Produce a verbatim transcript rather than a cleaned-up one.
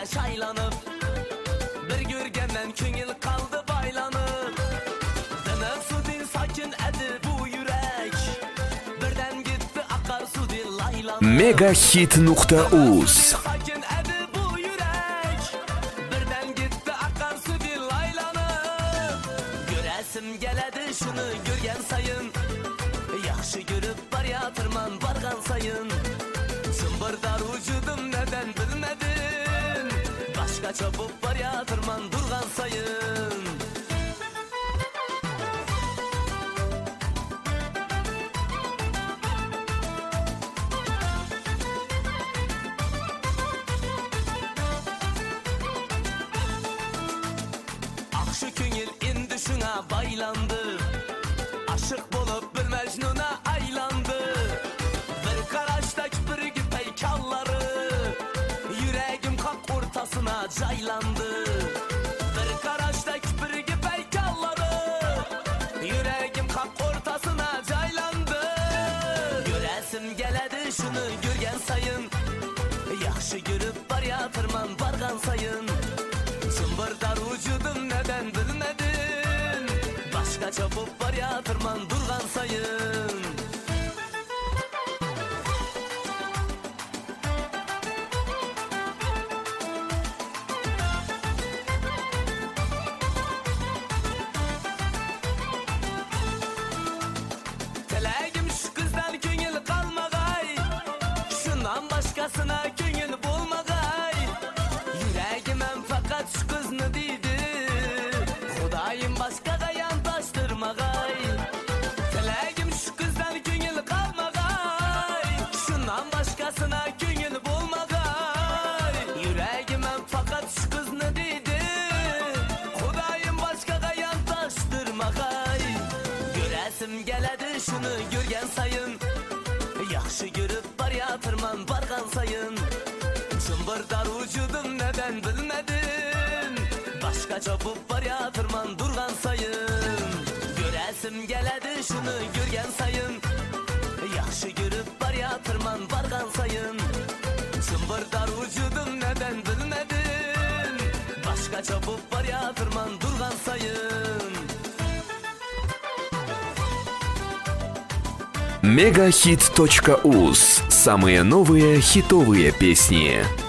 şaylanıp, bir görgenden köngül kaldı baylanıp. Dınık su din sakin edi bu yürek, birden gitti akar su din laylanıp. Megahit nokta uz Sakin edi bu yürek, birden gitti akar su din laylanıp. Göresim geledi şunu görgen sayın, yaxşı görüp bar yatırman bargan sayın. Zımbırdar vücudum neden bilmedin, başka çabuk bar yatırman durgan sayın. Akşı köngül indi şuna baylandı, aşık bolup bir mecnuna aylandı. Bir karaştak bir güpey kalları, yüreğim kalk ortasına caylandı. Bir karaştak bir güpey kalları, yüreğim kalk ortasına caylandı. Göresim geledi şunu görgen sayın, yaxşı görüp bar yatırman bargan sayın. Zımbırdar vücudum neden bilmedin, başka çabuk bar yatırman durgan sayın. Teleğim şu kızdan köngül kalmagay, şundan başkasına köngül bulmagay. Yüreğimem fakat şu kızını deydi, Xudayım başkaga yandaştırmagay. Teleğim şu kızdan köngül kalmagay, şundan başkasına köngül bulmagay. Yüreğimem fakat şu kızını deydi, Xudayım başkaga yandaştırmagay. Göresim geledi şunu görgen sayın, yaxşı görüp bar yatırman bargan sayın. Zımbırdar vücudum neden bilmedin, başka çabuk bar yatırman durgan sayın. Göresim geledi şunu görgen sayın, yaxşı görüp bar yatırman bargan sayın. Zımbırdar vücudum neden bilmedin, başka çabuk bar yatırman durgan sayın. Megahit точка уз. Самые новые хитовые песни.